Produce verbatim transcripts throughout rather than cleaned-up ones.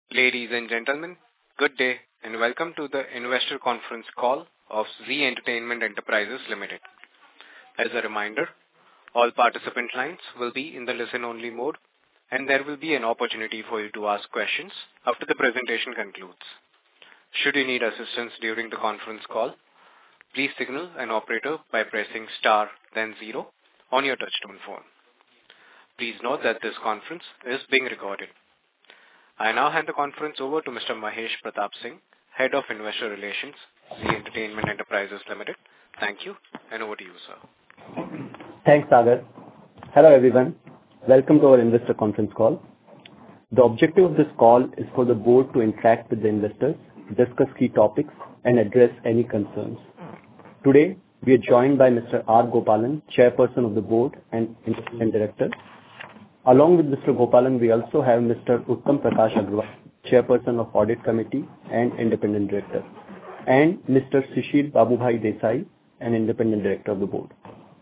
Ladies and gentlemen, good day and welcome to the investor conference call of Zee Entertainment Enterprises Limited. As a reminder, all participant lines will be in the listen-only mode, and there will be an opportunity for you to ask questions after the presentation concludes. Should you need assistance during the conference call, please signal an operator by pressing star then zero on your touchtone phone. Please note that this conference is being recorded. I now hand the conference over to Mister Mahesh Pratap Singh, Head of Investor Relations, Zee Entertainment Enterprises Limited. Thank you, and over to you, sir. Thanks, Sagar. Hello, everyone. Welcome to our investor conference call. The objective of this call is for the board to interact with the investors, discuss key topics, and address any concerns. Today, we are joined by Mister R. Gopalan, Chairperson of the Board and Independent Director. Along with Mister Gopalan, we also have Mister Uttam Prakash Agrawal, Chairperson of Audit Committee and Independent Director, and Mister Shishir Babubhai Desai, an Independent Director of the Board.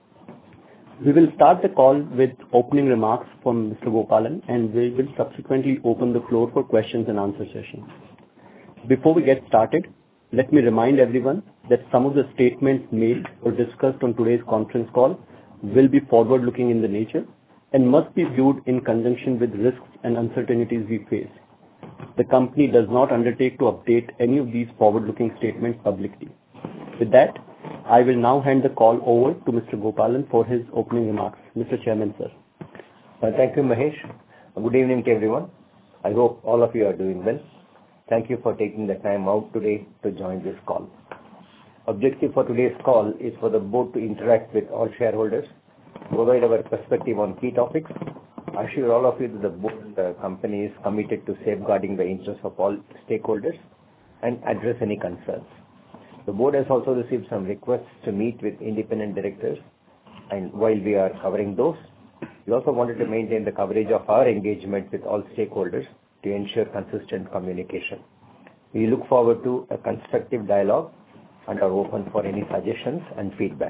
We will start the call with opening remarks from Mister Gopalan, and we will subsequently open the floor for questions and answer session. Before we get started, let me remind everyone that some of the statements made or discussed on today's conference call will be forward-looking in the nature and must be viewed in conjunction with risks and uncertainties we face. The company does not undertake to update any of these forward-looking statements publicly. With that, I will now hand the call over to Mister Gopalan for his opening remarks. Mister Chairman, sir. Uh, thank you, Mahesh. Good evening to everyone. I hope all of you are doing well. Thank you for taking the time out today to join this call. Objective for today's call is for the board to interact with all shareholders, provide our perspective on key topics, assure all of you that the board and the company is committed to safeguarding the interests of all stakeholders, and address any concerns. The board has also received some requests to meet with independent directors, and while we are covering those, we also wanted to maintain the coverage of our engagement with all stakeholders to ensure consistent communication. We look forward to a constructive dialogue and are open for any suggestions and feedback.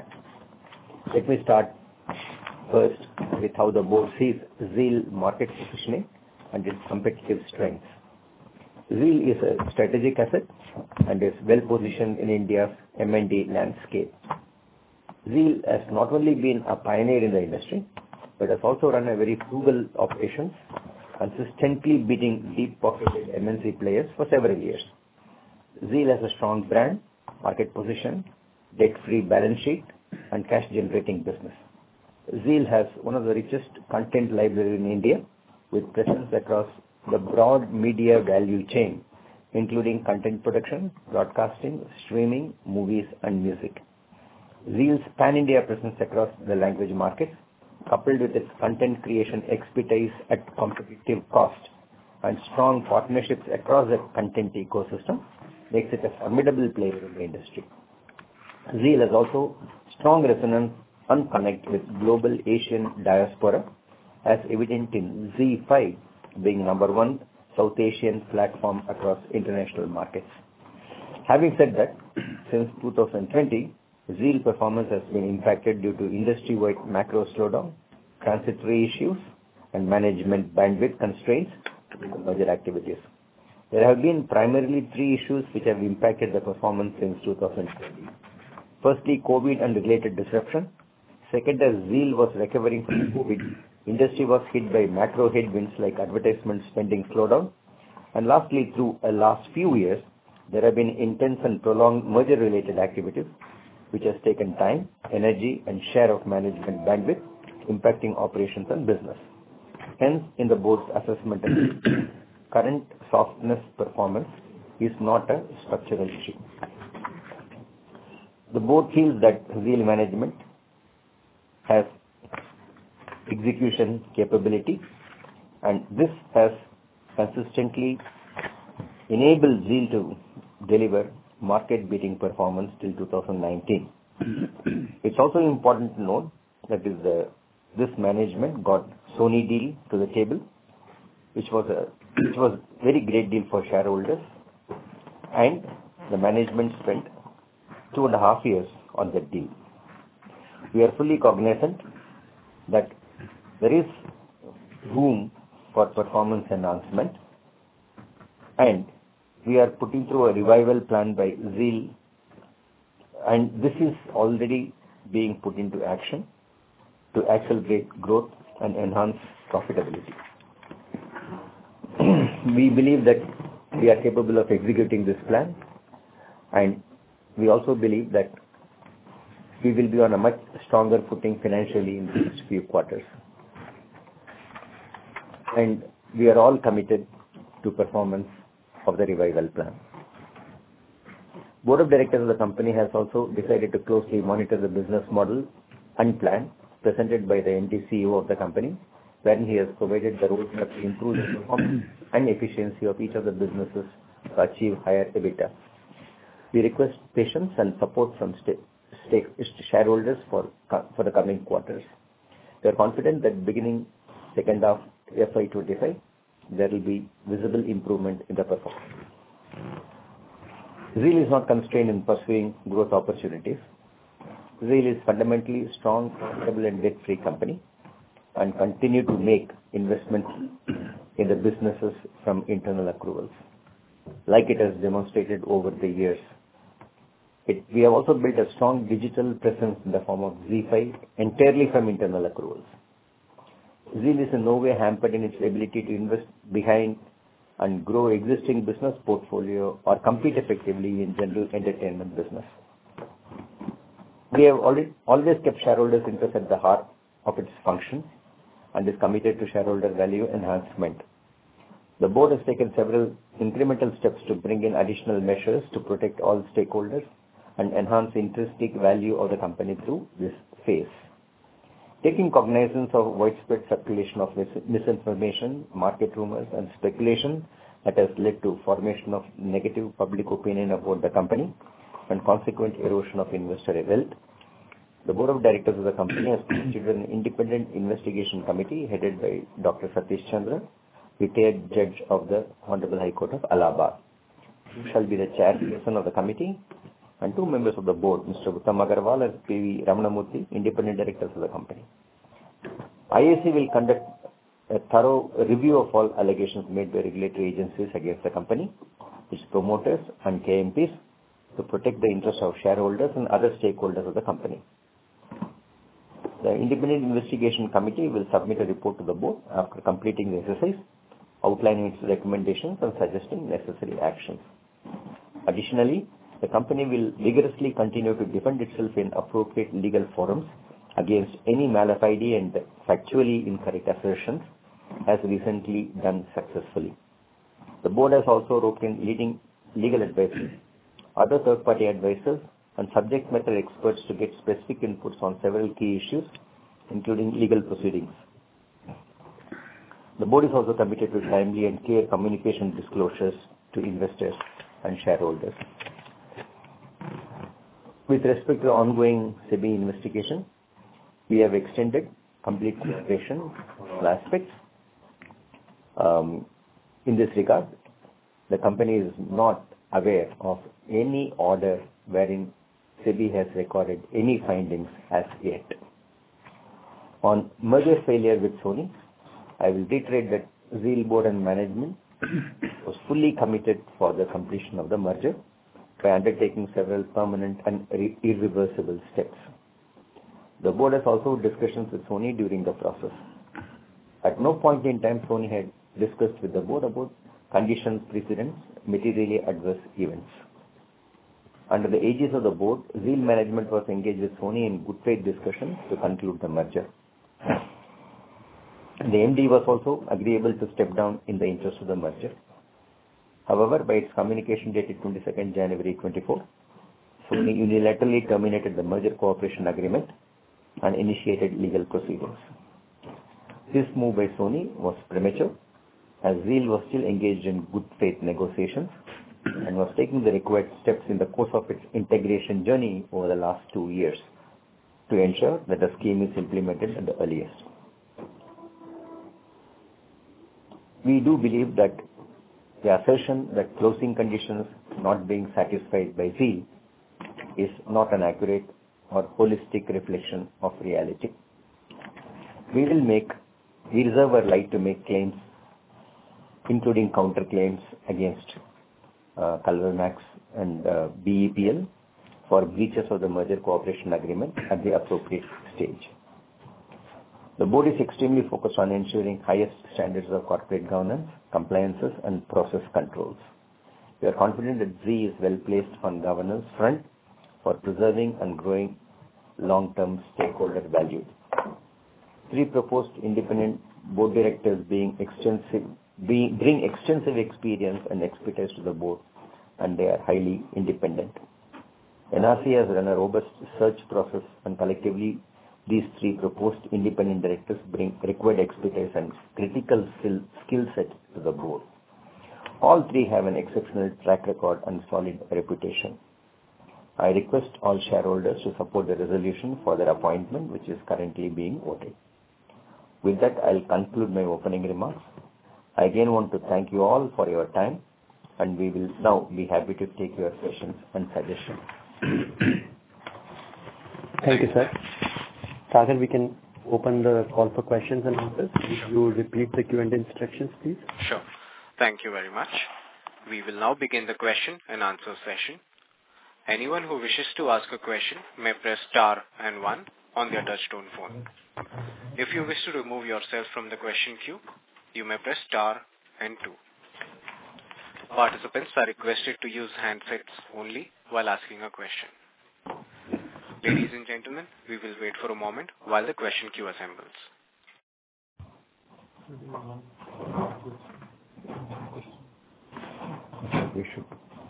Let me start first with how the board sees Zee market positioning and its competitive strengths. Zee is a strategic asset and is well positioned in India's M and D landscape. Zee has not only been a pioneer in the industry, but has also run a very frugal operations, consistently beating deep-pocketed M N C players for several years. Zee has a strong brand, market position, debt-free balance sheet, and cash-generating business. Zee has one of the richest content libraries in India, with presence across the broad media value chain, including content production, broadcasting, streaming, movies, and music. Zee's pan-India presence across the language markets, coupled with its content creation expertise at competitive cost and strong partnerships across the content ecosystem, makes it a formidable player in the industry. Zee has also strong resonance and connect with global Asian diaspora, as evident in Zee five being number one South Asian platform across international markets. Having said that, since two thousand twenty, Zee performance has been impacted due to industry-wide macro slowdown, transitory issues, and management bandwidth constraints with the merger activities. There have been primarily three issues which have impacted the performance since two thousand twenty. Firstly, COVID and related disruption. Second, as Zee was recovering from COVID, industry was hit by macro headwinds like advertisement spending slowdown. And lastly, through the last few years, there have been intense and prolonged merger-related activities, which has taken time, energy, and share of management bandwidth, impacting operations and business. Hence, in the board's assessment, current softness performance is not a structural issue. The board feels that Zee management has execution capability, and this has consistently enabled Zee to deliver market-beating performance till two thousand nineteen. It's also important to note that is the, this management got Sony deal to the table, which was a which was very great deal for shareholders, and the management spent two and a half years on that deal. We are fully cognizant that there is room for performance enhancement, And we are putting through a revival plan by Zeal, and this is already being put into action to accelerate growth and enhance profitability. We believe that we are capable of executing this plan, and we also believe that we will be on a much stronger footing financially in the next few quarters. And we are all committed to performance of the revival plan. Board of Directors of the company has also decided to closely monitor the business model and plan presented by the M D C E O of the company, wherein he has provided the roadmap to improve the performance and efficiency of each of the businesses to achieve higher EBITDA. We request patience and support from stake, stake, shareholders for, for the coming quarters. We are confident that beginning second half F Y twenty-five, there will be visible improvement in the performance. Zeal is not constrained in pursuing growth opportunities. Zeal is fundamentally a strong, profitable and debt-free company and continue to make investments in the businesses from internal accruals, like it has demonstrated over the years. It, we have also built a strong digital presence in the form of Z five entirely from internal accruals. Zeal is in no way hampered in its ability to invest behind and grow existing business portfolio or compete effectively in general entertainment business. We have already, always kept shareholders' interest at the heart of its function and is committed to shareholder value enhancement. The board has taken several incremental steps to bring in additional measures to protect all stakeholders and enhance intrinsic value of the company through this phase. Taking cognizance of widespread circulation of mis- misinformation, market rumors and speculation that has led to formation of negative public opinion about the company and consequent erosion of investor wealth, the Board of Directors of the company has constituted an independent investigation committee headed by Doctor Satish Chandra, retired judge of the Honorable High Court of Allahabad, who shall be the chairperson of the committee, and two members of the board, Mister Uttam Agarwal and P V Ramanamurthy, independent directors of the company. I A C will conduct a thorough review of all allegations made by regulatory agencies against the company, its promoters and K M Ps to protect the interests of shareholders and other stakeholders of the company. The independent investigation committee will submit a report to the board after completing the exercise, outlining its recommendations and suggesting necessary actions. Additionally, the company will vigorously continue to defend itself in appropriate legal forums against any malafide and factually incorrect assertions, as recently done successfully. The board has also roped in leading legal advisors, other third-party advisors, and subject matter experts to get specific inputs on several key issues, including legal proceedings. The board is also committed to timely and clear communication disclosures to investors and shareholders. With respect to the ongoing SEBI investigation, we have extended complete cooperation on all aspects. Um, in this regard, the company is not aware of any order wherein SEBI has recorded any findings as yet. On merger failure with Sony, I will reiterate that Zeal board and management was fully committed for the completion of the merger by undertaking several permanent and irreversible steps. The board has also discussions with Sony during the process. At no point in time Sony had discussed with the board about conditions precedents, materially adverse events. Under the aegis of the board, Zeal management was engaged with Sony in good faith discussions to conclude the merger. The M D was also agreeable to step down in the interest of the merger. However, by its communication dated twenty-second January twenty-four, Sony unilaterally terminated the merger cooperation agreement and initiated legal proceedings. This move by Sony was premature, as Zeal was still engaged in good faith negotiations and was taking the required steps in the course of its integration journey over the last two years to ensure that the scheme is implemented at the earliest. We do believe that the assertion that closing conditions not being satisfied by Zeal is not an accurate or holistic reflection of reality. We will make, we reserve our right to make claims including counterclaims against uh, Culvermax and uh, B E P L for breaches of the merger cooperation agreement at the appropriate stage. The board is extremely focused on ensuring highest standards of corporate governance, compliances, and process controls. We are confident that Zee is well placed on governance front for preserving and growing long-term stakeholder value. Three proposed independent board directors being extensive, being, bring extensive experience and expertise to the board, and they are highly independent. N R C has run a robust search process, and collectively, these three proposed independent directors bring required expertise and critical skill, skill set to the board. All three have an exceptional track record and solid reputation. I request all shareholders to support the resolution for their appointment, which is currently being voted. With that, I'll conclude my opening remarks. I again want to thank you all for your time, and we will now be happy to take your questions and suggestions. Thank you, sir. Sagar, we can open the call for questions and answers. If you repeat the Q and A instructions, please. Sure. Thank you very much. We will now begin the question and answer session. Anyone who wishes to ask a question may press star and one on their touchtone phone. If you wish to remove yourself from the question queue, you may press star and two. Participants are requested to use handsets only while asking a question. Ladies and gentlemen, we will wait for a moment while the question queue assembles. We should.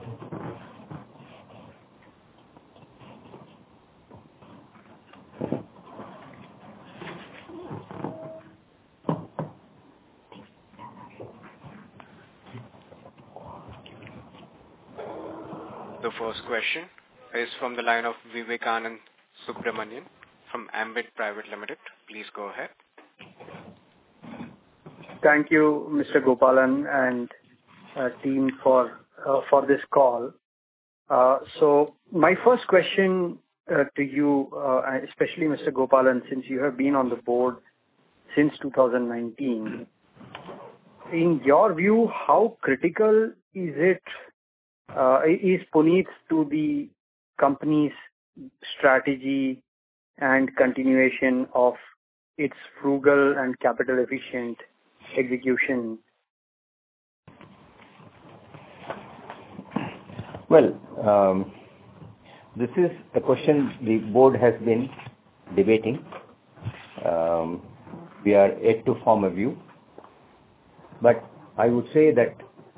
The first question is from the line of Vivekanand Subramanian from Ambit Private Limited. Please go ahead. Thank you, Mister Gopalan and uh, team for uh, for this call. Uh, so my first question uh, to you, uh, especially Mister Gopalan, since you have been on the board since two thousand nineteen, in your view, how critical is it, uh, is Puneet to the company's strategy and continuation of its frugal and capital efficient execution? Well, um, this is a question the board has been debating. Um, we are yet to form a view, but I would say that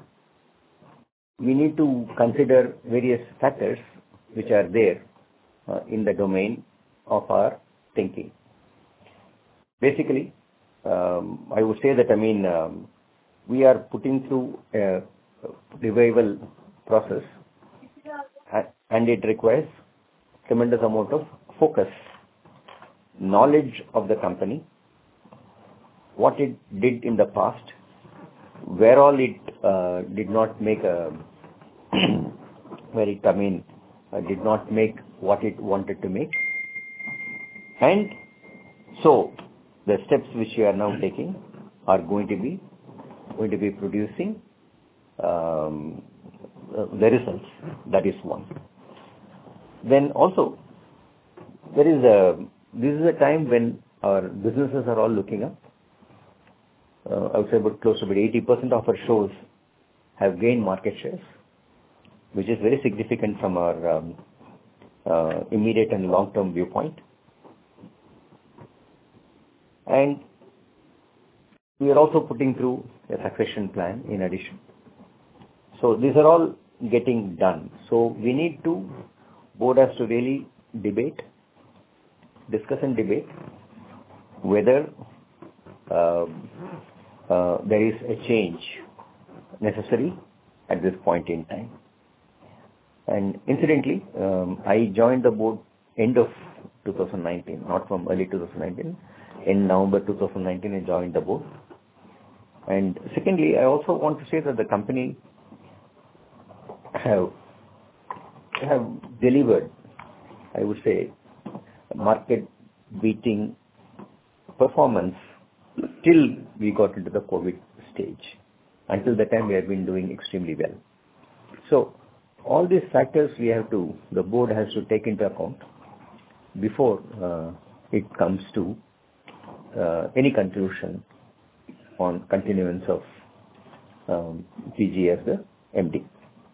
we need to consider various factors which are there uh, in the domain of our thinking. Basically, um, I would say that, I mean, um, we are putting through a revival process, and it requires tremendous amount of focus, knowledge of the company, what it did in the past, where all it uh, did not make a, where it, I mean, uh, did not make what it wanted to make. And so the steps which we are now taking are going to be, going to be producing um, uh, the results. That is one. Then also, there is a, this is a time when our businesses are all looking up. Uh, I would say about close to about eighty percent of our shows have gained market shares, which is very significant from our um, uh, immediate and long-term viewpoint. And we are also putting through a succession plan in addition. So these are all getting done. So we need to, board has to really debate, discuss and debate whether uh, uh, there is a change necessary at this point in time. And incidentally, um, I joined the board end of two thousand nineteen, not from early two thousand nineteen. In November two thousand nineteen, I joined the board. And secondly, I also want to say that the company have have delivered, I would say, market-beating performance till we got into the COVID stage. until the time we have been doing extremely well. So all these factors we have to, the board has to take into account before uh, it comes to uh, any conclusion on continuance of um, P G as the M D.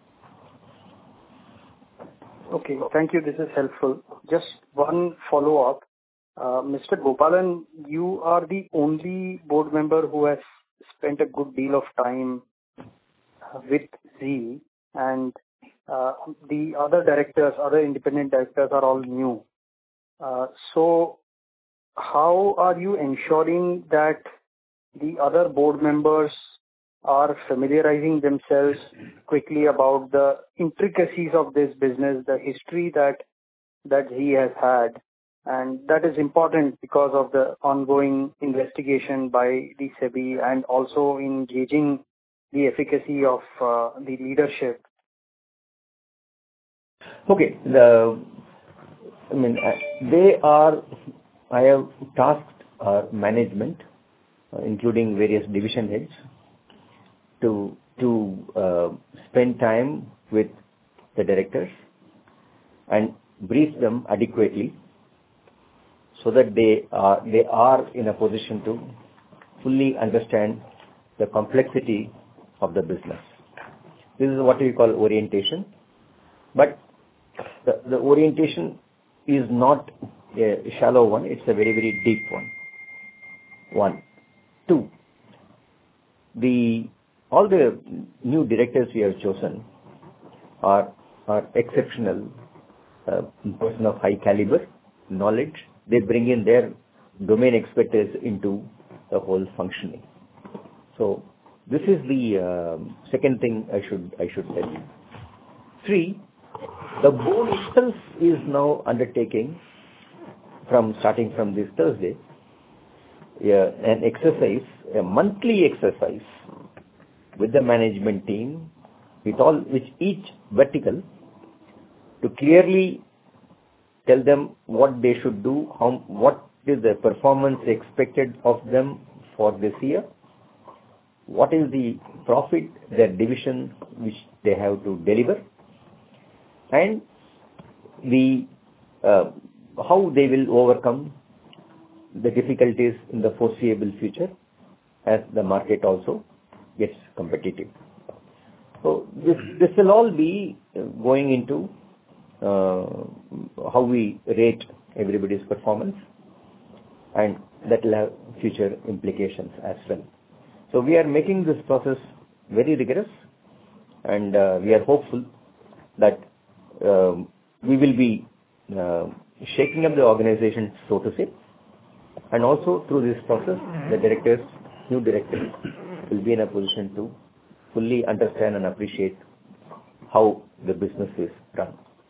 Okay, thank you. This is helpful. Just one follow-up. Uh, Mister Gopalan, you are the only board member who has spent a good deal of time with Zee, and uh, the other directors, other independent directors are all new. Uh, so how are you ensuring that the other board members are familiarizing themselves quickly about the intricacies of this business, the history that that he has had? And that is important because of the ongoing investigation by the SEBI and also in gauging the efficacy of uh, the leadership. Okay, the I mean uh, they are. I have tasked our management, uh, including various division heads, to to uh, spend time with the directors and brief them adequately, so that they are they are in a position to fully understand the complexity of the business. This is what we call orientation. But the, the orientation is not a shallow one, it's a very, very deep one. One. Two, the all the new directors we have chosen are, are exceptional, uh, person of high caliber, knowledge. They bring in their domain expertise into the whole functioning. So this is the uh, second thing I should I should tell you. Three, the board itself is now undertaking, from starting from this Thursday, yeah, an exercise, a monthly exercise with the management team, with all, with each vertical, to clearly tell them what they should do, how, what is the performance expected of them for this year, what is the profit, their division which they have to deliver, and the uh, how they will overcome the difficulties in the foreseeable future as the market also gets competitive. So this this will all be going into uh, how we rate everybody's performance, and that will have future implications as well. So we are making this process very rigorous, and uh, we are hopeful that uh, we will be uh, shaking up the organization, so to say, and also through this process, the directors, new directors, will be in a position to fully understand and appreciate how the business is run.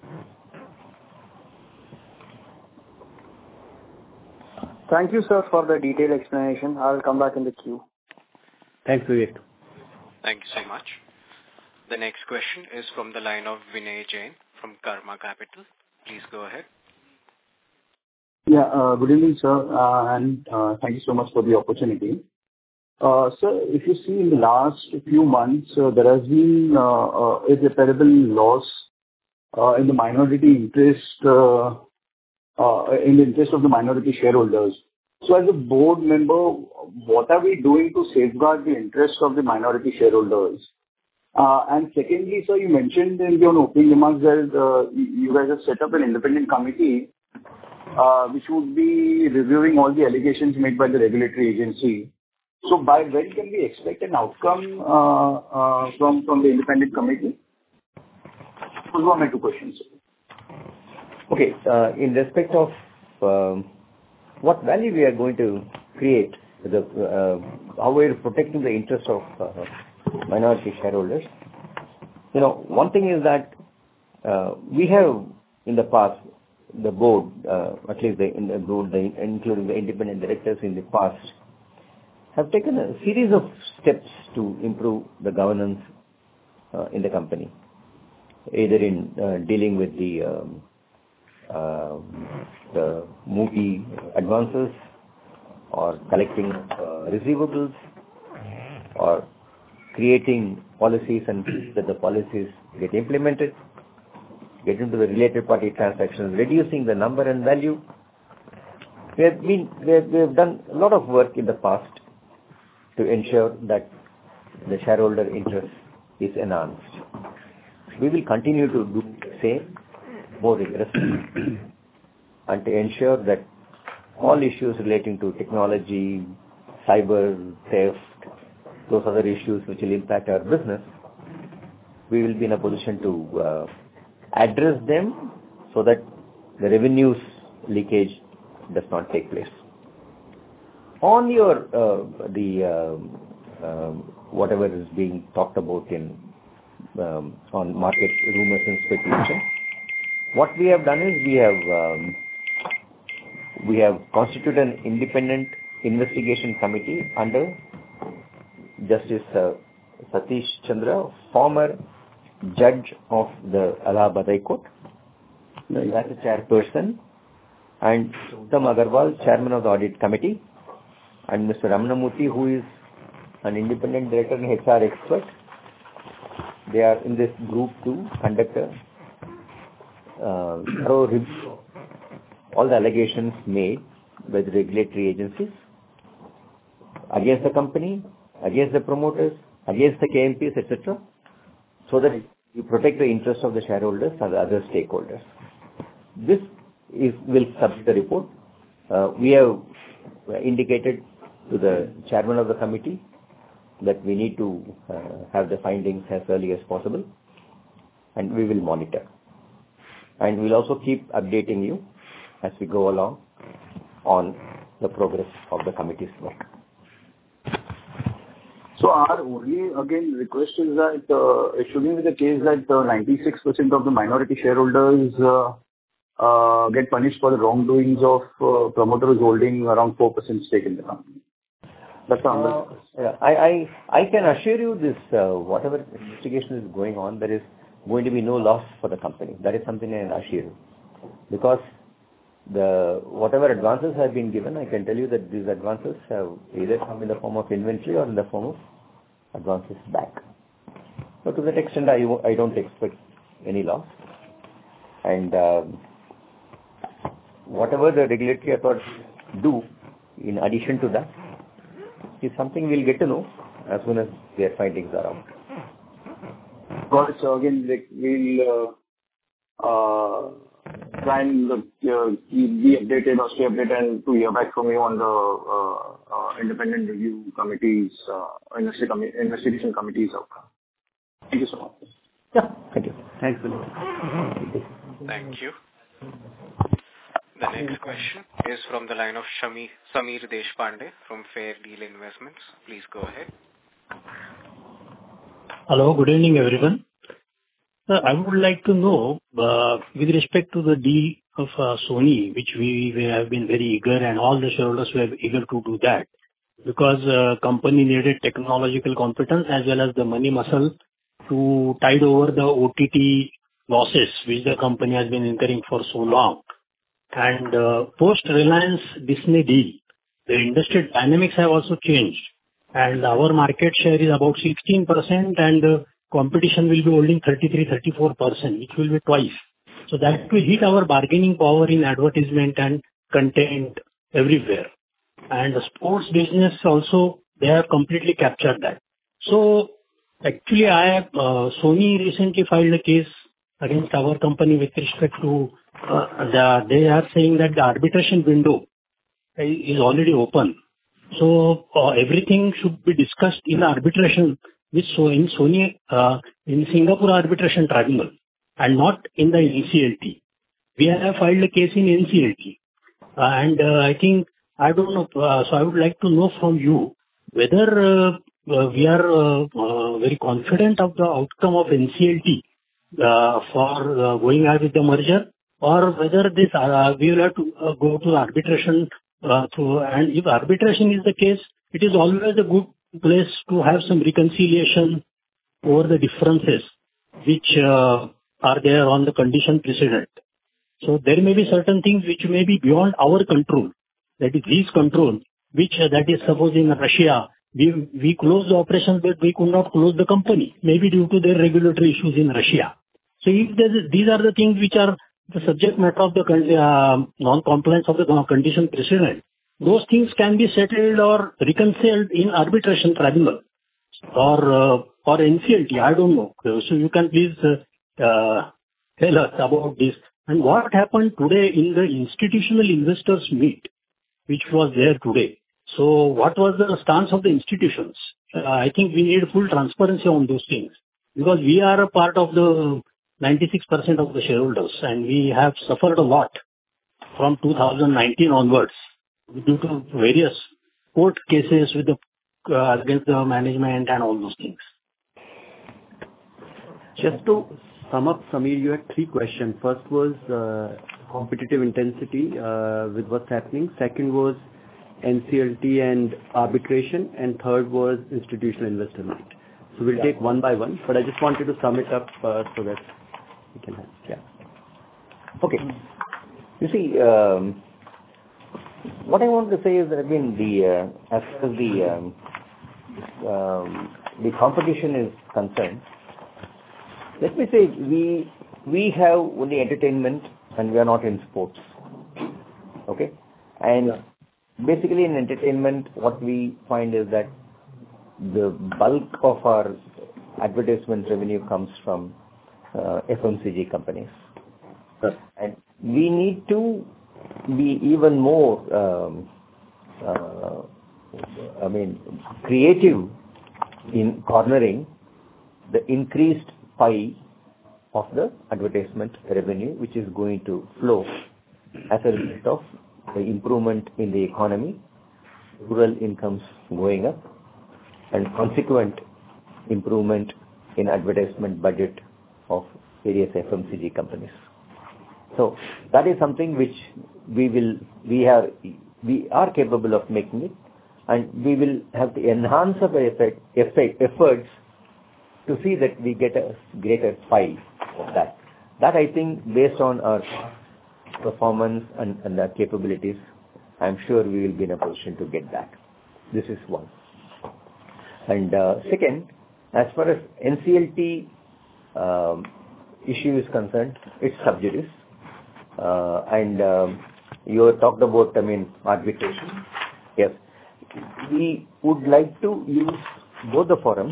Thank you, sir, for the detailed explanation. I will come back in the queue. Thanks, Vivek. Thank you so much. The next question is from the line of Vinay Jain from Karma Capital. Please go ahead. Yeah, uh, good evening, sir, uh, and uh, thank you so much for the opportunity. Uh, sir, if you see in the last few months, uh, there has been uh, uh, irreparable loss uh, in the minority interest, uh, uh, in the interest of the minority shareholders. So as a board member, what are we doing to safeguard the interest of the minority shareholders? Uh, and secondly, sir, you mentioned in your opening remarks that uh, you guys have set up an independent committee uh, which would be reviewing all the allegations made by the regulatory agency. So by when can we expect an outcome uh, uh, from, from the independent committee? Those were my two questions. Okay, uh, in respect of um, what value we are going to create, the, uh, how we are protecting the interest of uh, minority shareholders. You know, one thing is that uh, we have in the past, the board, uh, at least the, in the board, the, including the independent directors in the past, have taken a series of steps to improve the governance uh, in the company, either in uh, dealing with the, um, uh, the movie advances, or collecting uh, receivables, or creating policies and that the policies get implemented, get into the related party transactions, reducing the number and value. We have been, we have, we have done a lot of work in the past to ensure that the shareholder interest is enhanced. We will continue to do the same more rigorously and to ensure that all issues relating to technology, cyber, theft, those other issues which will impact our business, we will be in a position to uh, address them so that the revenues leakage does not take place. On your, uh, the, uh, uh, whatever is being talked about in, um, on market rumors and speculation, what we have done is we have, um, we have constituted an independent investigation committee under Justice uh, Satish Chandra, former judge of the Allahabad High Court, as a chairperson, and Uttam Agarwal, chairman of the audit committee, and Mister Ramanamurthy, who is an independent director and H R expert. They are in this group to conduct a uh, thorough review of all the allegations made by the regulatory agencies against the company, against the promoters, against the K M Ps, et cetera, so that you protect the interests of the shareholders and the other stakeholders. This is, will submit the report. Uh, we have indicated to the chairman of the committee that we need to uh, have the findings as early as possible, and we will monitor. And we'll also keep updating you as we go along on the progress of the committee's work. So our only, again, request is that uh, it shouldn't be the case that uh, ninety-six percent of the minority shareholders uh, uh, get punished for the wrongdoings of uh, promoters holding around four percent stake in the company. That's the uh, yeah, I, I, I can assure you this, uh, whatever investigation is going on, there is going to be no loss for the company. That is something I can assure you. Because the whatever advances have been given, I can tell you that these advances have either come in the form of inventory or in the form of advances back. So to that extent, I, I don't expect any loss. And um, whatever the regulatory authorities do in addition to that is something we'll get to know as soon as their findings are out. Got it. So again, like, we'll uh, uh, try and uh, be updated or stay updated and to hear back from you on the uh, uh, independent review committees, uh, investi- com- investigation committees outcome. Thank you so much. Yeah, thank you. Thanks, Vinod. Thank you. The next question is from the line of Shami, Samir Deshpande from Fair Deal Investments. Please go ahead. Hello, good evening, everyone. Sir, I would like to know, uh, with respect to the deal of uh, Sony, which we, we have been very eager and all the shareholders were eager to do that, because uh, company needed technological competence as well as the money muscle to tide over the O T T losses which the company has been incurring for so long. And uh, post-Reliance Disney deal, the industry dynamics have also changed. And our market share is about sixteen percent and uh, competition will be holding thirty-three to thirty-four percent, which will be twice. So that will hit our bargaining power in advertisement and content everywhere. And the sports business also, they have completely captured that. So actually, I have, uh, Sony recently filed a case against our company with respect to, uh, the, they are saying that the arbitration window is already open. So uh, everything should be discussed in arbitration with so in Sony, uh, in Singapore Arbitration Tribunal and not in the N C L T. We have filed a case in N C L T. Uh, and uh, I think, I don't know, uh, so I would like to know from you whether uh, uh, we are uh, uh, very confident of the outcome of N C L T uh, for uh, going ahead with the merger, or whether this uh, we will have to uh, go to arbitration uh, through, and if arbitration is the case, it is always a good place to have some reconciliation over the differences which uh, are there on the condition precedent. So there may be certain things which may be beyond our control, that is his control, which uh, that is suppose in Russia, we we closed the operations, but we could not close the company, maybe due to their regulatory issues in Russia. So if there's, these are the things which are the subject matter of the uh, non-compliance of the condition precedent, those things can be settled or reconciled in arbitration tribunal or uh, or N C L T. I don't know. So you can please uh, uh, tell us about this. And what happened today in the institutional investors meet, which was there today? So what was the stance of the institutions? Uh, I think we need full transparency on those things, because we are a part of the ninety-six percent of the shareholders, and we have suffered a lot from two thousand nineteen onwards due to various court cases with the uh, against the management and all those things. Just to sum up, Samir, you had three questions. First was uh, competitive intensity uh, with what's happening. Second was N C L T and arbitration, and third was institutional investor meet. So we'll yeah. take one by one, but I just wanted to sum it up uh, so that we can have. Yeah. Okay. You see, um, what I want to say is that I mean the uh, as far as the um, um, the competition is concerned, let me say we we have only entertainment and we are not in sports. Okay, and yeah. basically in entertainment, what we find is that the bulk of our advertisement revenue comes from uh, F M C G companies. Right. And we need to be even more, um, uh, I mean, creative in cornering the increased pie of the advertisement revenue, which is going to flow as a result of the improvement in the economy, rural incomes going up, and consequent improvement in advertisement budget of various F M C G companies. So that is something which we will, we are, we are capable of making it, and we will have to enhance our effect, effect, efforts to see that we get a greater pie of that. That I think, based on our performance and, and our capabilities, I'm sure we will be in a position to get that. This is one. And uh, second, as far as N C L T um, issue is concerned, it's sub judice. Uh, and um, you talked about, I mean, arbitration. Yes. We would like to use both the forums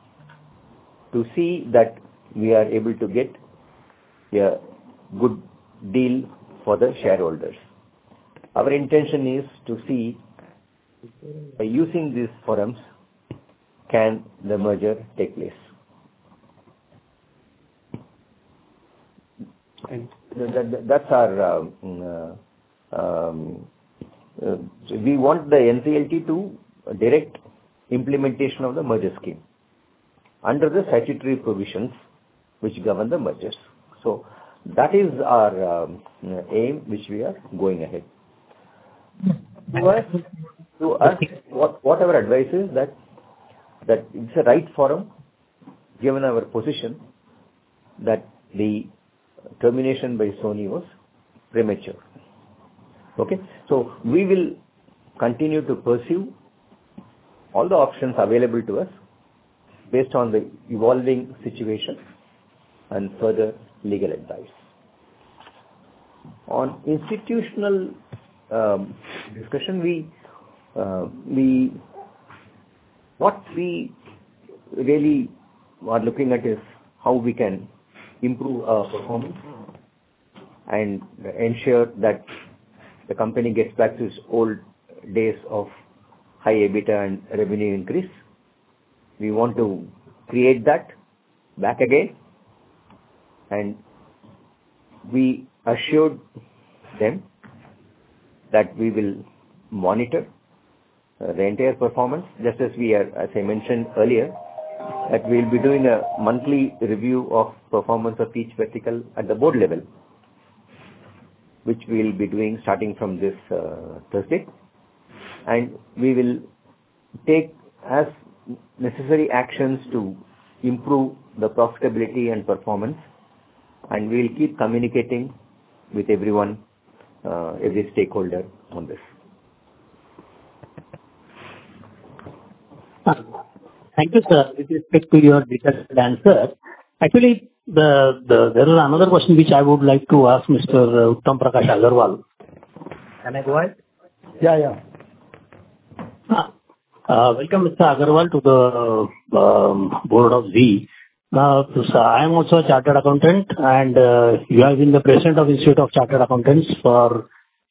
to see that we are able to get a good deal for the shareholders. Our intention is to see, by using these forums, can the merger take place. And that, that, that's our, um, uh, um, uh, we want the N C L T to direct implementation of the merger scheme under the statutory provisions which govern the mergers. So that is our um, aim which we are going ahead. To us, to us what, what our advice is that, that it's a right forum, given our position, that the termination by Sony was premature. Okay, so we will continue to pursue all the options available to us based on the evolving situation and further legal advice. On institutional um, discussion, we uh, we what we really are looking at is how we can improve our performance and ensure that the company gets back to its old days of high EBITDA and revenue increase. We want to create that back again, and we assured them that we will monitor uh, the entire performance, just as we are, as I mentioned earlier, that we will be doing a monthly review of performance of each vertical at the board level, which we will be doing starting from this uh, Thursday, and we will take as necessary actions to improve the profitability and performance, and we will keep communicating with everyone, uh, every stakeholder on this. Thank you, sir. With respect to your detailed answer, actually, the, the there is another question which I would like to ask Mister Uttam Prakash Agarwal. Can I go ahead? Yeah, yeah. Uh, uh, welcome, Mister Agarwal, to the um, board of Z. Now, sir, I am also a chartered accountant, and uh, you have been the president of Institute of Chartered Accountants for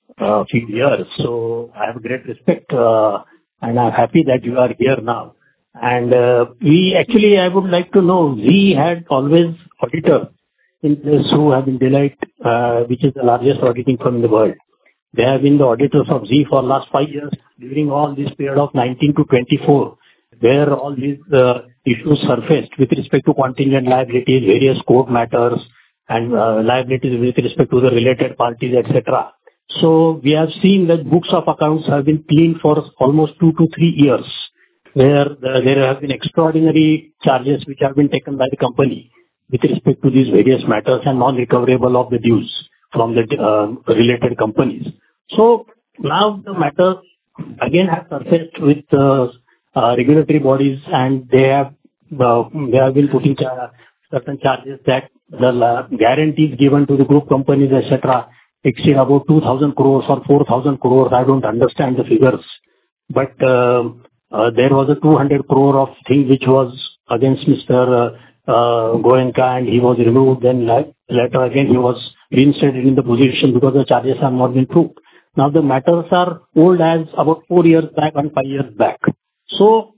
a few years. So I have great respect, uh, and I'm happy that you are here now. And uh, we actually, I would like to know, Z had always auditors in place who have been Deloitte, uh, which is the largest auditing firm in the world. They have been the auditors of Z for last five years during all this period of nineteen to twenty-four, where all these uh, issues surfaced with respect to contingent liabilities, various court matters, and uh, liabilities with respect to the related parties, et cetera. So we have seen that books of accounts have been cleaned for almost two to three years, where uh, there have been extraordinary charges which have been taken by the company with respect to these various matters and non-recoverable of the dues from the uh, related companies. So now the matter again has surfaced with uh, uh, regulatory bodies, and they have uh, they have been putting cha- certain charges that the uh, guarantees given to the group companies, et cetera, exceed about two thousand crores or four thousand crores. I don't understand the figures, but uh, uh, there was a two hundred crore of thing which was against Mister Uh, uh, Goenka, and he was removed. Then later again he was reinstated in the position because the charges have not been proved. Now the matters are old as about four years back and five years back. So,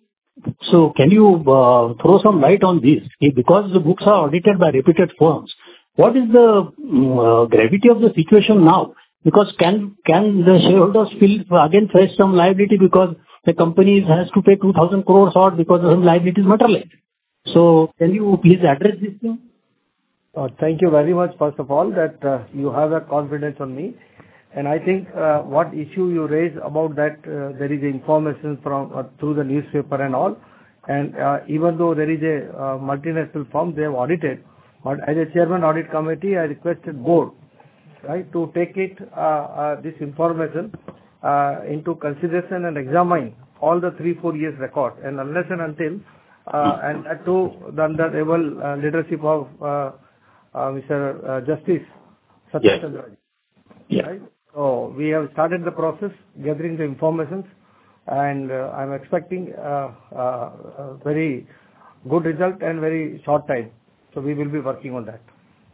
so can you uh, throw some light on this? Because the books are audited by reputed firms, what is the um, uh, gravity of the situation now? Because can can the shareholders feel again face some liability because the company has to pay two thousand crores or because some liabilities materialized? So can you please address this thing? Uh, thank you very much, first of all, that uh, you have a confidence on me. And I think uh, what issue you raise about that, uh, there is information from uh, through the newspaper and all. And uh, even though there is a uh, multinational firm, they have audited. But as a chairman audit committee, I requested board, right, to take it, uh, uh, this information uh, into consideration and examine all the three, four years record. And unless and until, uh, and that too, the under able uh, leadership of uh, uh, Mister Uh, Justice Satya Chandra. Yeah. Right? So we have started the process, gathering the information, and uh, I'm expecting uh, uh, a very good result and very short time. So we will be working on that.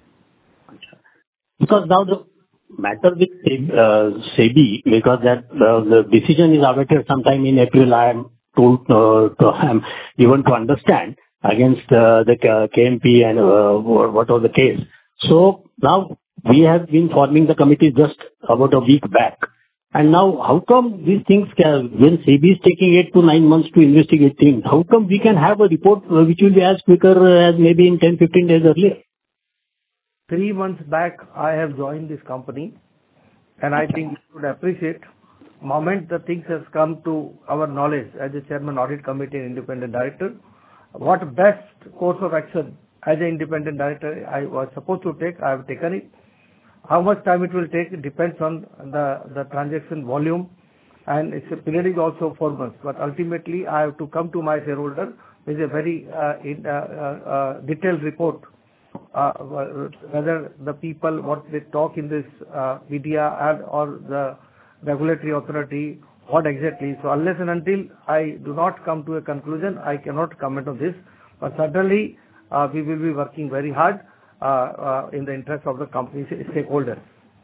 Because now the matter with uh, SEBI, because that uh, the decision is awaited sometime in April, I am told, uh, to, I am given to understand against uh, the K M P and uh, what was the case. So now we have been forming the committee just about a week back. And now how come these things, can, when SEBI is taking eight to nine months to investigate things, how come we can have a report uh, which will be as quicker as maybe in ten, fifteen days earlier? Three months back, I have joined this company, and I think you should appreciate moment the things has come to our knowledge as a chairman audit committee and independent director, what best course of action as an independent director I was supposed to take, I have taken it. How much time it will take, it depends on the, the transaction volume, and its a period is also four months. But ultimately, I have to come to my shareholder with a very uh, in, uh, uh, uh, detailed report, uh, whether the people, what they talk in this uh, media and or the regulatory authority, what exactly. So unless and until I do not come to a conclusion, I cannot comment on this. But certainly, uh, we will be working very hard uh, uh, in the interest of the company's stakeholders.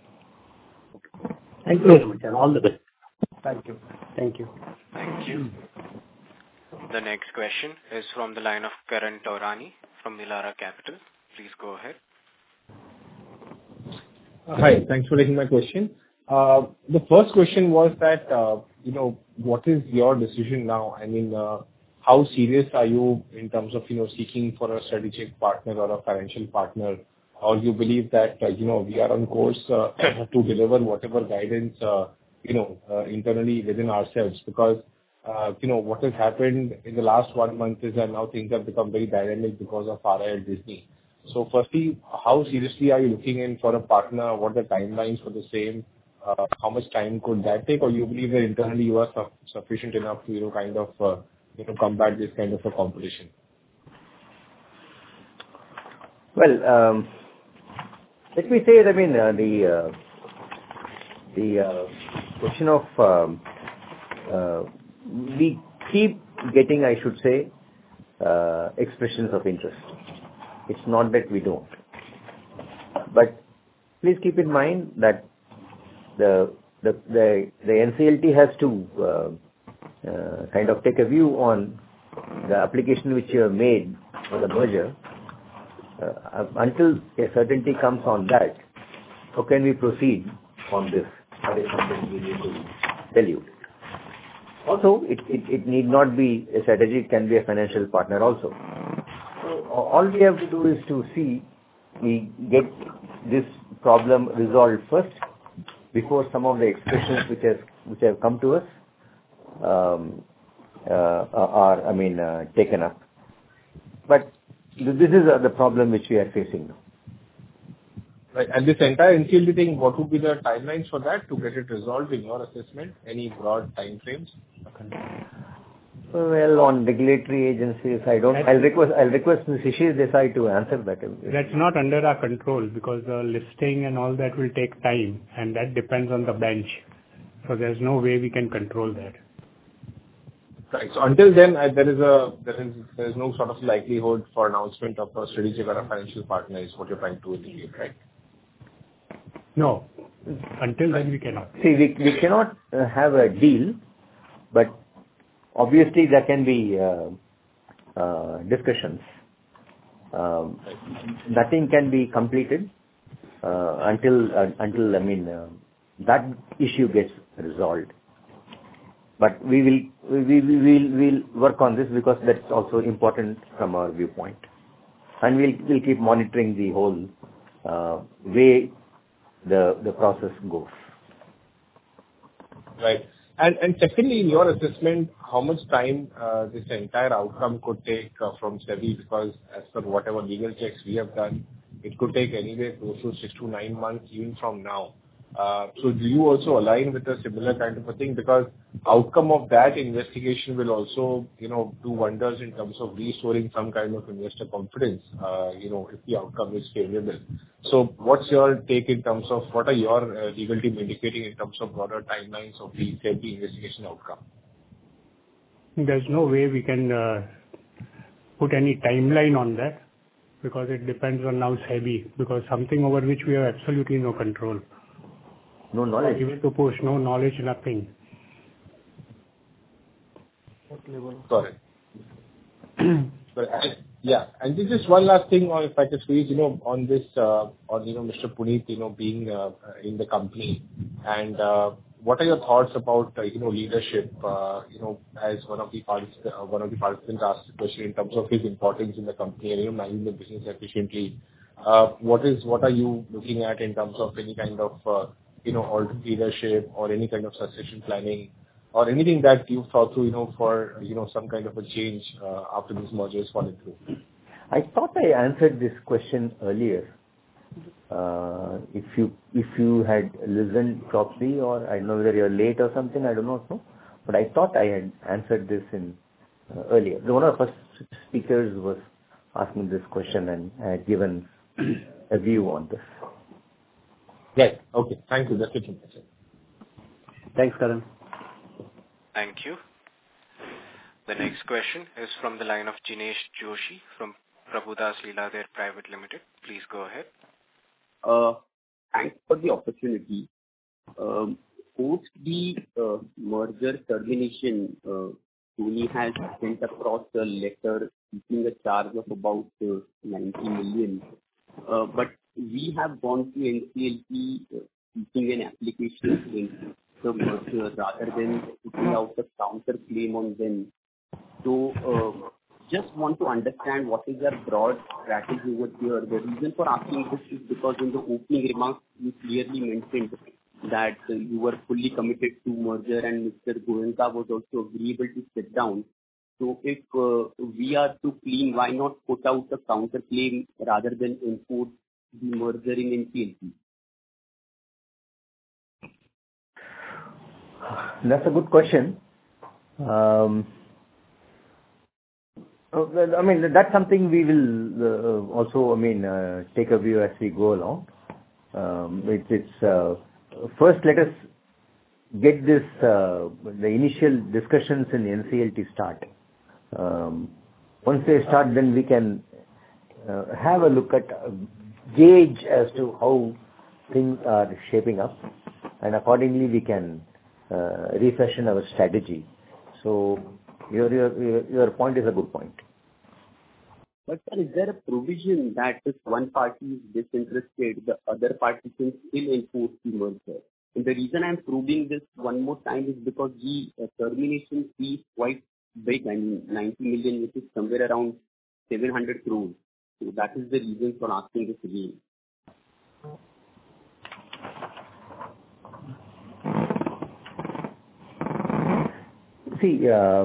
Thank you very much, and all the best. Thank you. Thank you. Thank you. The next question is from the line of Karan Taurani from Elara Capital. Please go ahead. Uh, Hi, thanks for taking my question. Uh, the first question was that, uh, you know, what is your decision now? I mean, uh, how serious are you in terms of, you know, seeking for a strategic partner or a financial partner? Or you believe that, uh, you know, we are on course uh, to deliver whatever guidance, uh, you know, uh, internally within ourselves? Because, uh, you know, what has happened in the last one month is that now things have become very dynamic because of R I L Disney. So firstly, how seriously are you looking in for a partner? What are the timelines for the same? Uh, how much time could that take? Or you believe that internally you are su- sufficient enough to, you know, kind of uh, you know, combat this kind of a competition? Well, um, let me say, I mean, uh, the uh, the uh, question of um, uh, we keep getting, I should say, uh, expressions of interest. It's not that we don't. But please keep in mind that the the the, the N C L T has to uh, uh, kind of take a view on the application which you have made for the merger. Uh, until a certainty comes on that, how can we proceed on this? That is something we need to tell you. Also, it, it, it need not be a strategy, it can be a financial partner also. So all we have to do is to see, we get this problem resolved first before some of the expressions which have, which have come to us um, uh, are, I mean, uh, taken up. But this is uh, the problem which we are facing now. Right. And this entire N C L T thing, what would be the timelines for that to get it resolved in your assessment? Any broad time frames? Well, on regulatory agencies, I don't. I'll request. I'll request Miz Shishir Desai to answer that. That's not under our control because the listing and all that will take time, and that depends on the bench. So there's no way we can control that. Right. So until then, uh, there is a there is there is no sort of likelihood for announcement of a strategic or a financial partner is what you're trying to indicate, right? No. Until then, we cannot. See, we we cannot uh, have a deal, but obviously there can be uh, uh, discussions. Um, nothing can be completed uh, until uh, until I mean uh, that issue gets resolved. But we will we we will we'll work on this because that's also important from our viewpoint, and we'll we'll keep monitoring the whole uh, way the the process goes. Right. And and secondly, in your assessment, how much time uh, this entire outcome could take uh, from SEBI? Because as per whatever legal checks we have done, it could take anywhere close to six to nine months even from now. Uh, so do you also align with a similar kind of a thing? Because outcome of that investigation will also, you know, do wonders in terms of restoring some kind of investor confidence, uh, you know, if the outcome is favorable. So what's your take in terms of what are your uh, legal team indicating in terms of broader timelines of the SEBI investigation outcome? There's no way we can uh, put any timeline on that because it depends on now SEBI, because something over which we have absolutely no control. No knowledge. Even to push, no knowledge, nothing. Got it. But I, yeah, and this is one last thing, or if I could squeeze, you know, on this, uh, on you know, Mister Puneet, you know, being uh, in the company, and uh, what are your thoughts about uh, you know leadership? Uh, you know, as one of the participants, uh, one of the participants asked the question in terms of his importance in the company and you know managing the business efficiently. Uh, what is what are you looking at in terms of any kind of uh, you know, alternate leadership or any kind of succession planning or anything that you've thought through, you know, for, you know, some kind of a change uh, after this merger is falling through? I thought I answered this question earlier. Uh, if you if you had listened properly, or I don't know whether you're late or something, I do not know. But I thought I had answered this in uh, earlier. One of the first speakers was asking this question, and I had given a view on this. Right. Okay. Thank you. That's it from my side. Thanks, Karan. Thank you. The next question is from the line of Jinesh Joshi from Prabhudas Lilladher Private Limited. Please go ahead. Uh, thanks for the opportunity. Um, post the uh, merger termination, uh, Sony has sent across a letter seeking a charge of about uh, ninety million. Uh, but we have gone to N C L T uh, seeking an application in the merger rather than putting out a counter claim on them. So, uh, just want to understand what is our broad strategy over here. The reason for asking this is because in the opening remarks you clearly mentioned that uh, you were fully committed to merger and Mister Goenka was also agreeable to sit down. So if uh, we are too clean, why not put out a counter claim rather than enforce the merger in N C L T? That's a good question. Um, Uh, well, I mean, that's something we will uh, also, I mean, uh, take a view as we go along. Um, it, it's uh, first let us get this uh, the initial discussions in N C L T start. Um, once they start, then we can uh, have a look at uh, gauge as to how things are shaping up, and accordingly we can uh, refashion our strategy. So your your your point is a good point. But sir, is there a provision that if one party is disinterested, the other party can still enforce the merger? And the reason I'm probing this one more time is because the uh, termination fee is quite big. I mean, ninety million, which is somewhere around seven hundred crores. So that is the reason for asking this again. See, uh,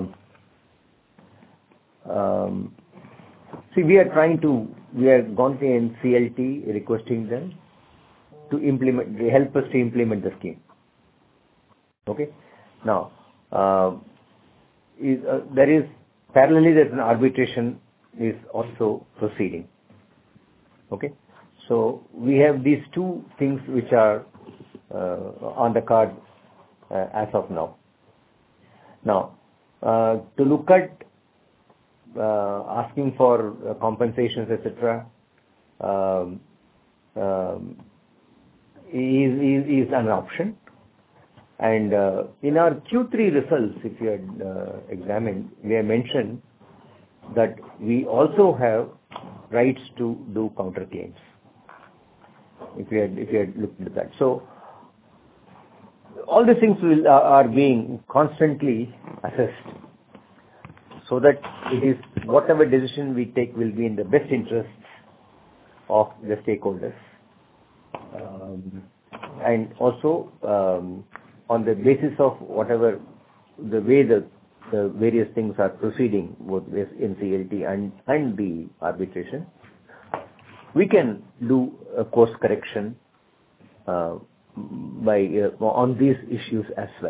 um, see, we are trying to, we have gone to N C L T requesting them to implement, help us to implement the scheme. Okay. Now, uh, is, uh, there is, parallelly there's an arbitration is also proceeding. Okay. So we have these two things which are uh, on the card uh, as of now. Now, uh, to look at uh, asking for uh, compensations, et cetera, um, um, is, is is an option. And uh, in our Q three results, if you had uh, examined, we have mentioned that we also have rights to do counterclaims. If you had if you had looked at that, so all these things will, uh, are being constantly assessed, so that it is whatever decision we take will be in the best interests of the stakeholders, um, and also um, on the basis of whatever the way the, the various things are proceeding, both with N C L T and and the arbitration, we can do a course correction uh, by uh, on these issues as well.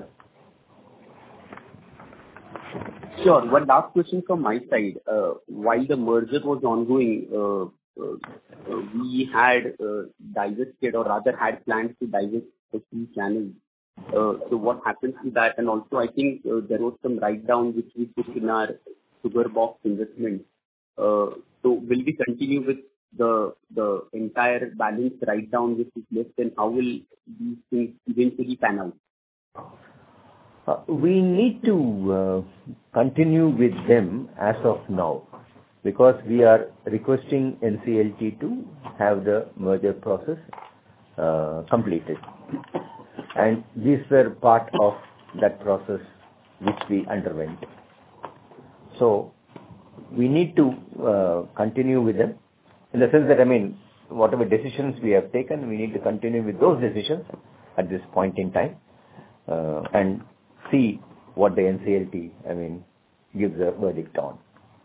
Sure. One last question from my side. Uh, while the merger was ongoing, uh, uh, uh, we had uh, divested, or rather had plans to divest the two channels. Uh, so what happens to that? And also, I think uh, there was some write-down which we took in our sugar box investment. Uh, so will we continue with the the entire balance write-down which is left, and how will these things eventually pan out? Uh, we need to uh, continue with them as of now, because we are requesting N C L T to have the merger process uh, completed. And these were part of that process which we underwent. So we need to uh, continue with them, in the sense that, I mean, whatever decisions we have taken, we need to continue with those decisions at this point in time, uh, and see what the N C L T, I mean, gives a verdict on.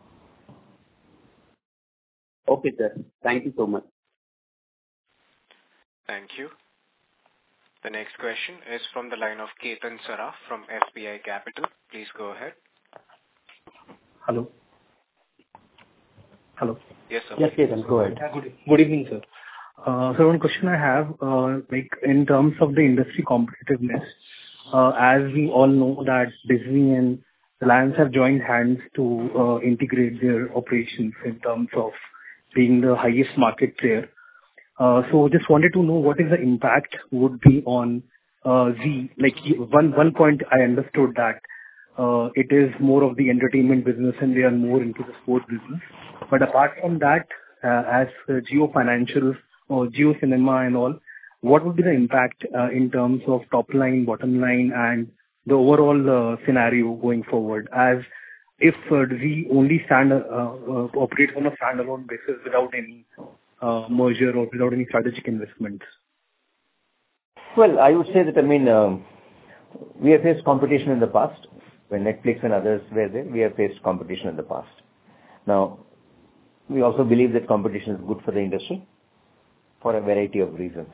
Okay, sir. Thank you so much. Thank you. The next question is from the line of Ketan Saraf from S B I Capital. Please go ahead. Hello. Hello. Yes, sir. Yes, Ketan, go ahead. Yeah, good, good evening, sir. Uh, so one question I have, uh, like in terms of the industry competitiveness, uh, as we all know that Disney and Reliance have joined hands to uh, integrate their operations in terms of being the highest market player. Uh, so just wanted to know what is the impact would be on uh, Z. Like one one point I understood that uh, it is more of the entertainment business and they are more into the sport business. But apart from that, uh, as uh, Jio Financials or Jio Cinema and all, what would be the impact uh, in terms of top line, bottom line, and the overall uh, scenario going forward? As if uh, Z only stand uh, uh, operates on a standalone basis without any Uh, merger or without any strategic investments? Well, I would say that, I mean, um, we have faced competition in the past. When Netflix and others were there, we have faced competition in the past. Now, we also believe that competition is good for the industry for a variety of reasons.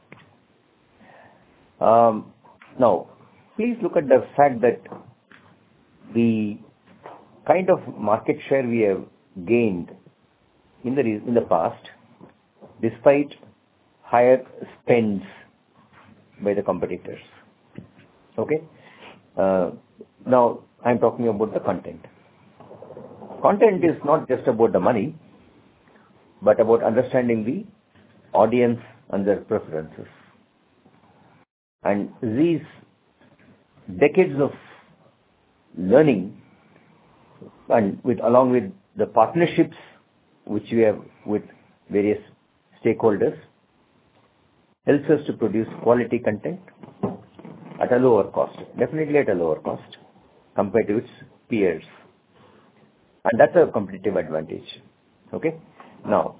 Um, now, please look at the fact that the kind of market share we have gained in the in the past, despite higher spends by the competitors. Okay. Uh, now I'm talking about the content. Content is not just about the money, but about understanding the audience and their preferences. And these decades of learning, and with along with the partnerships which we have with various stakeholders, helps us to produce quality content at a lower cost, definitely at a lower cost compared to its peers. And that's a competitive advantage. Okay. Now,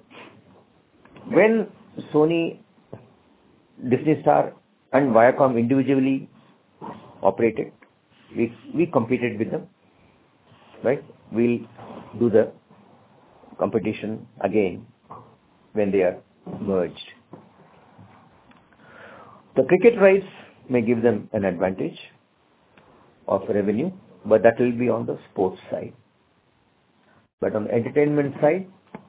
when Sony, Disney Star and Viacom individually operated, we, we competed with them, right? We'll do the competition again when they are merged. The cricket rights may give them an advantage of revenue, but that will be on the sports side. But on the entertainment side,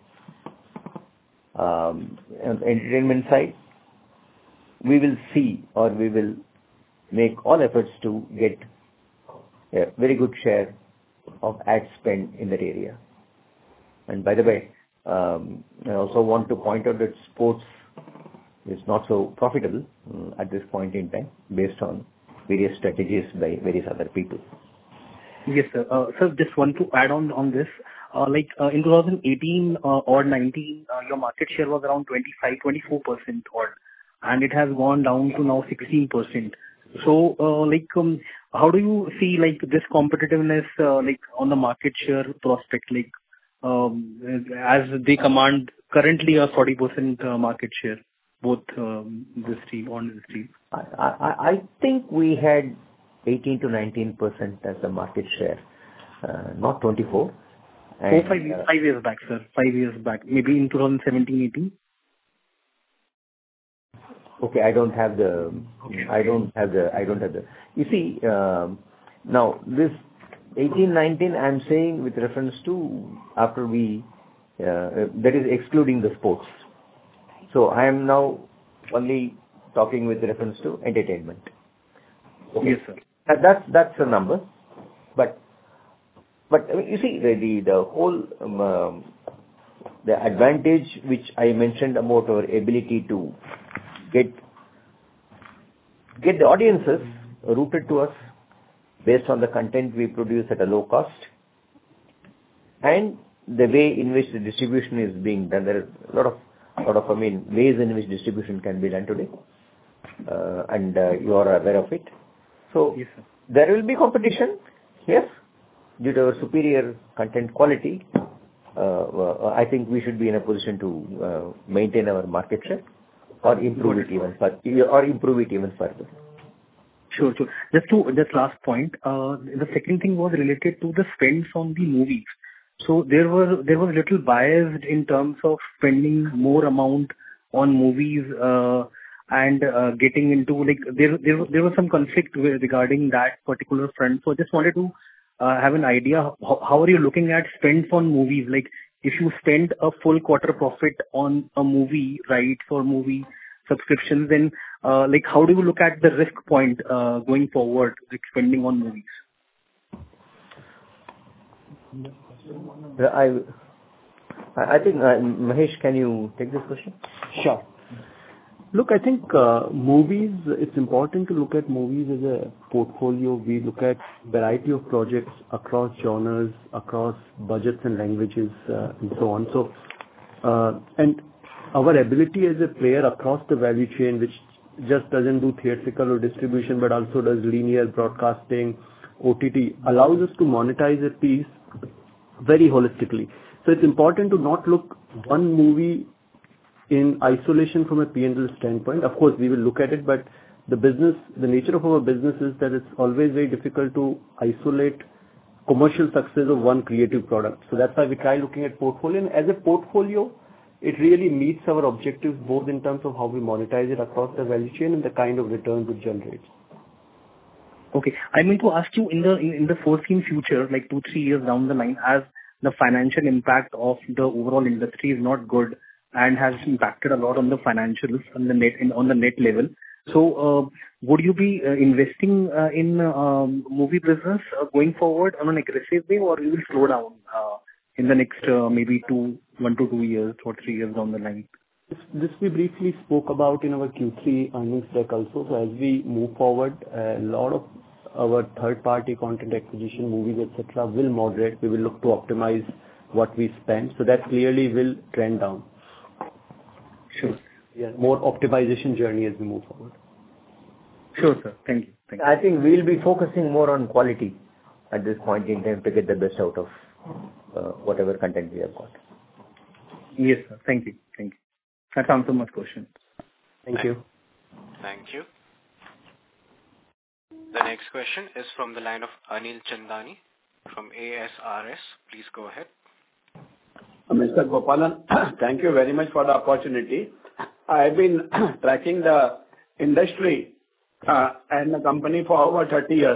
um, on the entertainment side, we will see or we will make all efforts to get a very good share of ad spend in that area. And by the way, um, I also want to point out that sports is not so profitable um, at this point in time based on various strategies by various other people. Yes, sir. Uh, sir, just want to add on on this. Uh, like uh, in twenty eighteen uh, or nineteen, uh, your market share was around twenty-five, twenty-four percent odd, and it has gone down to now sixteen percent. So, uh, like, um, how do you see like this competitiveness, uh, like on the market share prospect, like, um, as they command currently a forty percent uh, market share, both um, the stream on the stream? I, I, I think we had eighteen to nineteen percent as a market share, uh, not twenty-four. And, oh, five, years, uh, five years back, sir. Five years back, maybe in twenty seventeen, eighteen. Okay, I don't have the, I don't have the, I don't have the. You see, um, now this eighteen, nineteen, I'm saying with reference to after we, uh, that is excluding the sports. So I am now only talking with reference to entertainment. Okay. Yes, sir. That's that's a number, but but I mean, you see the the, the whole um, um, the advantage which I mentioned about our ability to get get the audiences rooted to us based on the content we produce at a low cost, and the way in which the distribution is being done. There is a lot of lot of I mean ways in which distribution can be done today, uh, and uh, you are aware of it. So yes, sir. There will be competition, yes, due to our superior content quality. Uh, uh, I think we should be in a position to uh, maintain our market share or improve it even further, or improve it even further. Sure, sure. Just to just last point, uh, the second thing was related to the spends on the movies. So there was there was little biased in terms of spending more amount on movies. Uh, and uh, getting into like there there there was some conflict regarding that particular front. So I just wanted to uh, have an idea how, how are you looking at spends on movies? Like if you spend a full quarter profit on a movie, right, for movie subscriptions, then uh, like how do you look at the risk point uh, going forward, like spending on movies? I I think uh, Mahesh, can you take this question? Sure. Look, I think uh, movies, it's important to look at movies as a portfolio. We look at variety of projects across genres, across budgets and languages, uh, and so on. So, uh, and our ability as a player across the value chain, which just doesn't do theatrical or distribution, but also does linear broadcasting, O T T, allows us to monetize a piece very holistically. So it's important to not look one movie in isolation from a P and L standpoint. Of course, we will look at it, but the business, the nature of our business is that it's always very difficult to isolate commercial success of one creative product. So that's why we try looking at portfolio. And as a portfolio, it really meets our objectives both in terms of how we monetize it across the value chain and the kind of returns it generates. Okay. I mean to ask you in the in, in the foreseen future, like two, three years down the line, as the financial impact of the overall industry is not good and has impacted a lot on the financials on the net, on the net level. So, uh, would you be uh, investing uh, in um, movie business uh, going forward on an aggressive way, or you will slow down uh, in the next uh, maybe two, one to two years or three years down the line? This, this we briefly spoke about in our Q three earnings deck also. So as we move forward, a lot of our third-party content acquisition, movies, et cetera, will moderate. We will look to optimize what we spend. So that clearly will trend down. Sure. Yeah, more optimization journey as we move forward. Sure, sir. Thank you. Thank you. I think we'll be focusing more on quality at this point in time to get the best out of uh, whatever content we have got. Yes, sir. Thank you. Thank you. That answers my question. Thank you. Thank you. The next question is from the line of Anil Chandani from A S R S. Please go ahead. Mister Gopalan, thank you very much for the opportunity. I've been tracking the industry uh, and the company for over thirty years.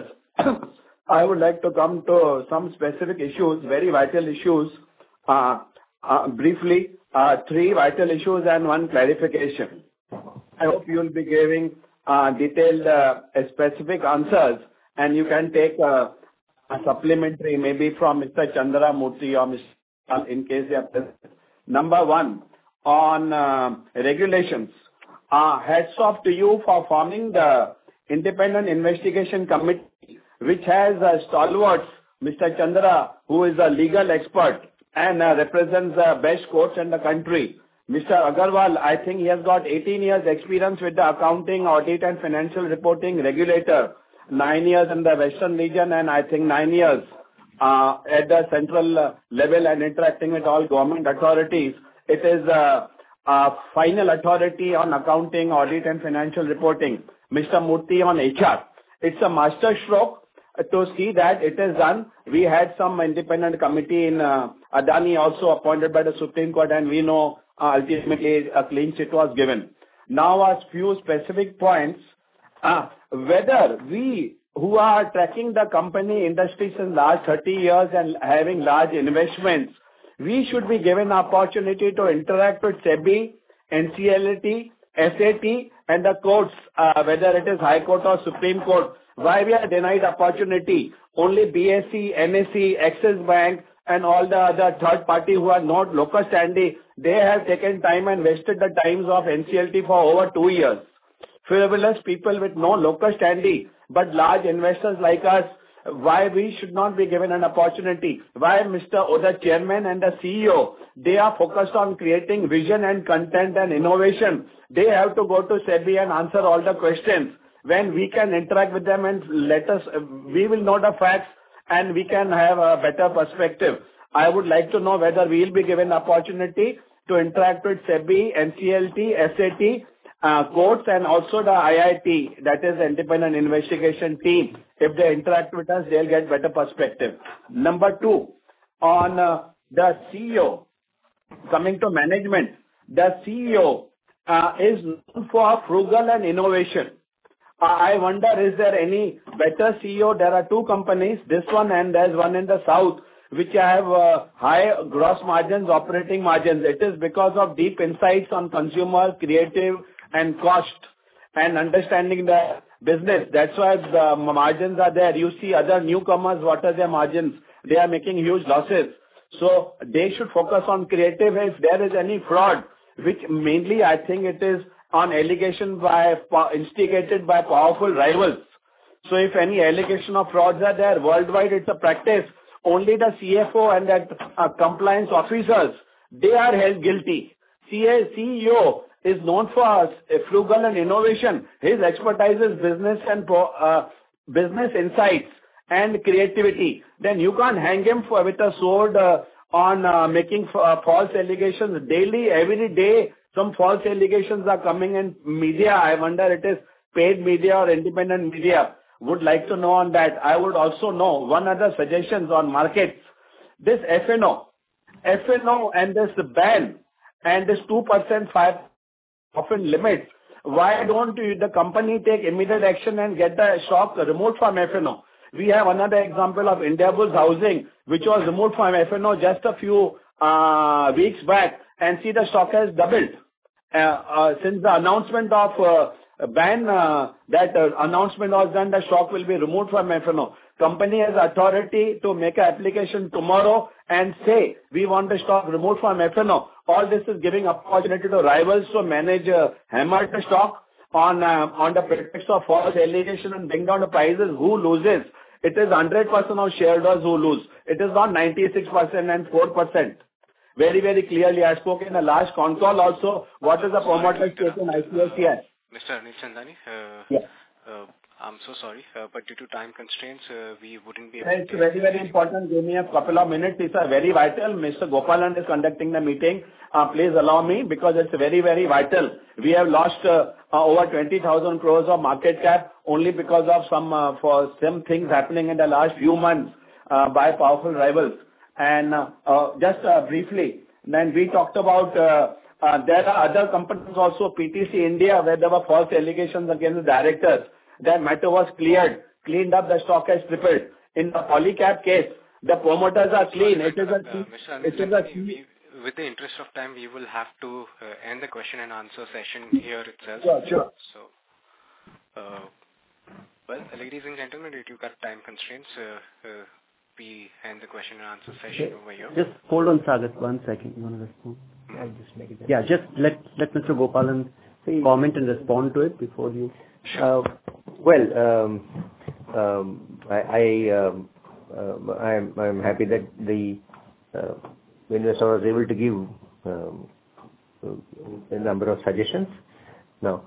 I would like to come to some specific issues, very vital issues, uh, uh, briefly, uh, three vital issues and one clarification. I hope you will be giving uh, detailed uh, specific answers, and you can take uh, a supplementary maybe from Mister Chandra Murthy or Mister in case they are present. Number one, on uh, regulations. Uh, hats off to you for forming the independent investigation committee, which has uh, stalwarts, Mister Chandra, who is a legal expert and uh, represents the best courts in the country. Mister Agarwal, I think he has got eighteen years experience with the accounting, audit and financial reporting regulator, nine years in the Western region and I think nine years uh, at the central uh, level and interacting with all government authorities. It is uh, a final authority on accounting, audit and financial reporting. Mister Murthy on H R. It's a master stroke to see that it is done. We had some independent committee in uh, Adani also appointed by the Supreme Court, and we know uh, ultimately a clean sheet was given. Now a few specific points. Uh, whether we who are tracking the company industry since last thirty years and having large investments, we should be given opportunity to interact with SEBI, N C L T, S A T and the courts, uh, whether it is High Court or Supreme Court. Why we are denied opportunity? Only B S E, N S E, Axis Bank and all the other third party who are not locus standi, they have taken time and wasted the times of N C L T for over two years. Frivolous people with no locus standi, but large investors like us, why we should not be given an opportunity? Why Mister O, the chairman and the C E O, they are focused on creating vision and content and innovation. They have to go to SEBI and answer all the questions. When we can interact with them and let us, we will know the facts and we can have a better perspective. I would like to know whether we will be given opportunity to interact with SEBI, N C L T, S A T, uh, courts and also the I I T, that is Independent Investigation Team. If they interact with us, they'll get better perspective. Number two, on uh, the C E O, coming to management, the C E O uh, is known for frugal and innovation. I wonder, is there any better C E O? There are two companies, this one and there's one in the south, which have uh, high gross margins, operating margins. It is because of deep insights on consumer, creative and cost and understanding the business. That's why the margins are there. You see other newcomers, what are their margins? They are making huge losses. So they should focus on creative. If there is any fraud, which mainly I think it is on allegation by, instigated by powerful rivals. So if any allegation of frauds are there, worldwide it's a practice. Only the C F O and the uh, compliance officers, they are held guilty. C E O is known for frugal and innovation. His expertise is business and pro, uh, business insights and creativity. Then you can't hang him for, with a sword uh, on uh, making uh, false allegations daily, every day. Some false allegations are coming in media. I wonder it is paid media or independent media. Would like to know on that. I would also know one other suggestions on markets. This F N O, F N O and this ban and this two percent five often limits. Why don't you, the company take immediate action and get the stock removed from F N O? We have another example of Indiabulls Housing, which was removed from F and O just a few uh, weeks back, and see the stock has doubled. Uh, uh, since the announcement of uh, ban, uh, that uh, announcement was done, the stock will be removed from F and O. Company has authority to make an application tomorrow and say, we want the stock removed from F and O. All this is giving opportunity to rivals to manage, uh, hammer the stock on, uh, on the pretext of false allegation and bring down the prices. Who loses? It is one hundred percent of shareholders who lose. It is not ninety-six percent and four percent. Very, very clearly, I spoke in the last con call also, what is the promoter stake in I C I C I? Mister Anil Chandani, uh, yeah. uh, I'm so sorry, uh, but due to time constraints, uh, we wouldn't be able It's to... very, very important. Give me a couple of minutes. It's a very vital. Mister Gopalan is conducting the meeting. Uh, please allow me, because it's very, very vital. We have lost uh, uh, over twenty thousand crores of market cap only because of some, uh, for some things happening in the last few months uh, by powerful rivals. And uh, uh, just uh, briefly, then we talked about uh, uh, there are other companies also, P T C India, where there were false allegations against the directors. That matter was cleared, cleaned up, the stock has tripled. In the Polycab case, the promoters are clean. It is a, uh, Mister it is a we, with the interest of time, we will have to uh, end the question and answer session here itself. Sure, sure. So, uh, well, ladies and gentlemen, due to time constraints, uh, uh, we end the question and answer session over here. Just hold on, Sagar, one second. You want to respond? I'll just make it. Yeah, just let let Mister Gopalan comment and respond to it before you. Uh, well, um, um, I, I, um, uh, I'm, I'm happy that the uh, investor was able to give um, a number of suggestions. Now,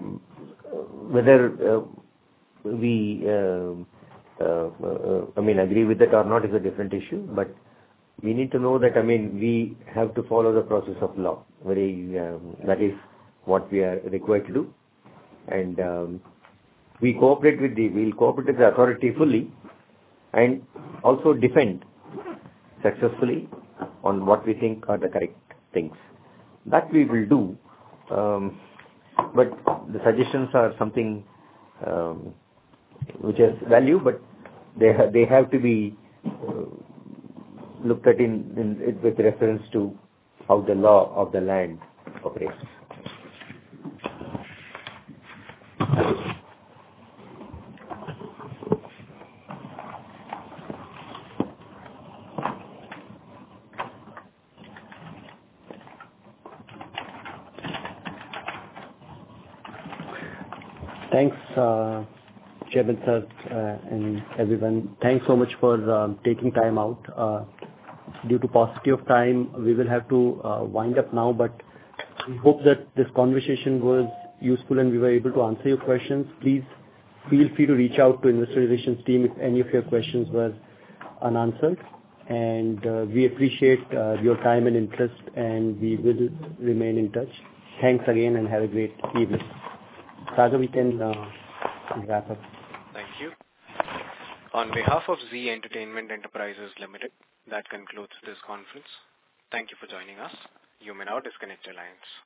whether uh, we, uh, uh, uh, I mean, agree with it or not is a different issue, but we need to know that, I mean, we have to follow the process of law. Very, um, that is what we are required to do. And um, we cooperate with the, we'll cooperate with the authority fully and also defend successfully on what we think are the correct things. That we will do. Um, but the suggestions are something um, which has value, but they, ha they have to be uh, looked at in, in with reference to how the law of the land operates. Thanks, uh, Chairman sir, uh, and everyone. Thanks so much for uh, taking time out. Uh, due to paucity of time, we will have to uh, wind up now, but we hope that this conversation was useful and we were able to answer your questions. Please feel free to reach out to Investor Relations team if any of your questions were unanswered. And uh, we appreciate uh, your time and interest, and we will remain in touch. Thanks again and have a great evening. Sagar, we can uh, wrap up. Thank you. On behalf of Zee Entertainment Enterprises Limited, that concludes this conference. Thank you for joining us. You may now disconnect your lines.